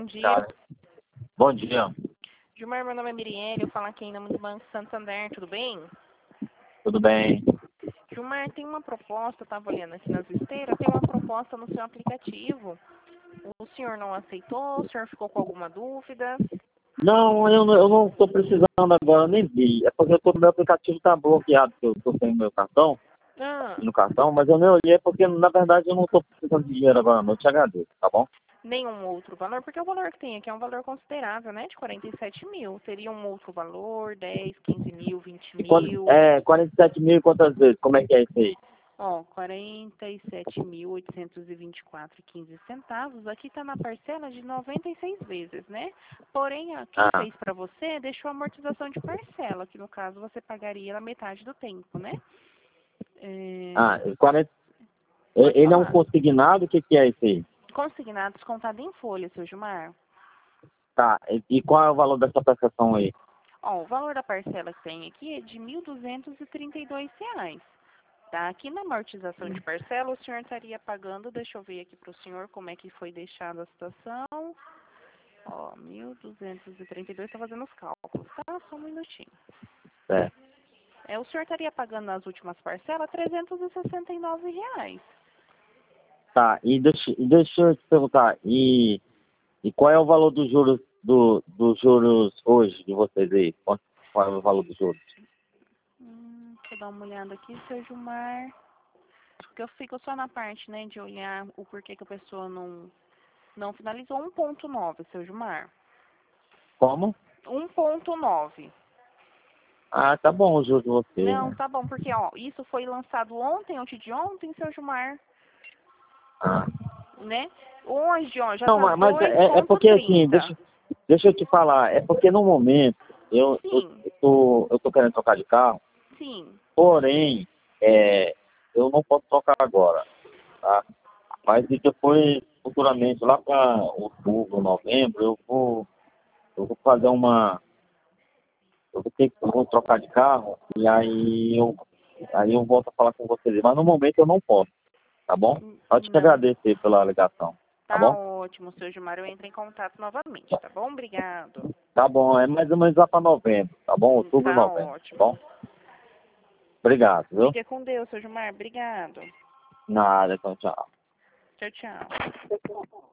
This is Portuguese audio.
dia. Bom dia. Gilmar, meu nome é Mirielle, eu falo aqui em nome do Banco Santander, tudo bem? Tudo bem? Gilmar, tem uma proposta, eu estava olhando aqui nas esteiras, tem uma proposta no seu aplicativo. O senhor não aceitou? O senhor ficou com alguma dúvida? Não, eu não estou precisando agora, eu nem vi. É porque meu aplicativo está bloqueado, que eu estou sem o meu cartão, Ah, no cartão, mas eu nem olhei porque, na verdade, eu não estou precisando de dinheiro agora, não. Eu te agradeço, tá bom? nenhum outro valor? Porque o valor que tem aqui é um valor considerável, né? De 47 mil. Teria um outro valor, 10, 15 mil, 20 E quando, mil. 47 mil quantas vezes? Como é que é isso aí? Ó, 47.824,15 centavos. Aqui está na parcela de 96 vezes, né? Porém, quem Ah, fez para você deixou a amortização de parcela, que no caso você pagaria na metade do tempo, né? É, 40, pode ele é um falar. consignado, o que é isso aí? Consignado descontado em folha, seu Gilmar. Tá, e qual é o valor dessa prestação aí? Ó, o valor da parcela que tem aqui é de R$ 1.232. Tá? Aqui na amortização de parcela, o senhor estaria pagando, deixa eu ver aqui para o senhor como é que foi deixada a situação. Ó, 1.232, está fazendo os cálculos, tá? Só um minutinho. É. O senhor estaria pagando nas últimas parcelas R$ 369. Tá, e deixa eu te perguntar, e qual é o valor dos juros dos juros hoje de vocês aí? Qual é o valor dos juros? Deixa eu dar uma olhada aqui, seu Gilmar. Porque eu fico só na parte, né, de olhar o porquê que a pessoa não finalizou. 1,9, seu Gilmar. Como? 1,9. Ah, tá bom o juro de vocês, Não, né? tá bom, porque, ó, isso foi lançado ontem, antes de ontem, seu Gilmar, Ah. né? Hoje, ó, já Não, tá mas é porque assim, 2,30. deixa eu te falar, é porque no momento Sim, eu tô querendo trocar de carro, sim. porém, eu não posso trocar agora, tá? Mas e depois, futuramente, lá para outubro, novembro, eu vou fazer eu vou trocar de carro e aí eu volto a falar com vocês. Mas no momento eu não posso, tá bom? Eu te Não. agradecer pela ligação, tá Tá bom? ótimo, seu Gilmar. Eu entro em contato novamente, tá bom? Obrigado. Tá bom, é mais ou menos lá para novembro, tá bom? Outubro, Tá novembro, tá ótimo. bom? Obrigado, viu? Fique com Deus, seu Gilmar. Obrigado. Nada, então tchau. Tchau, tchau.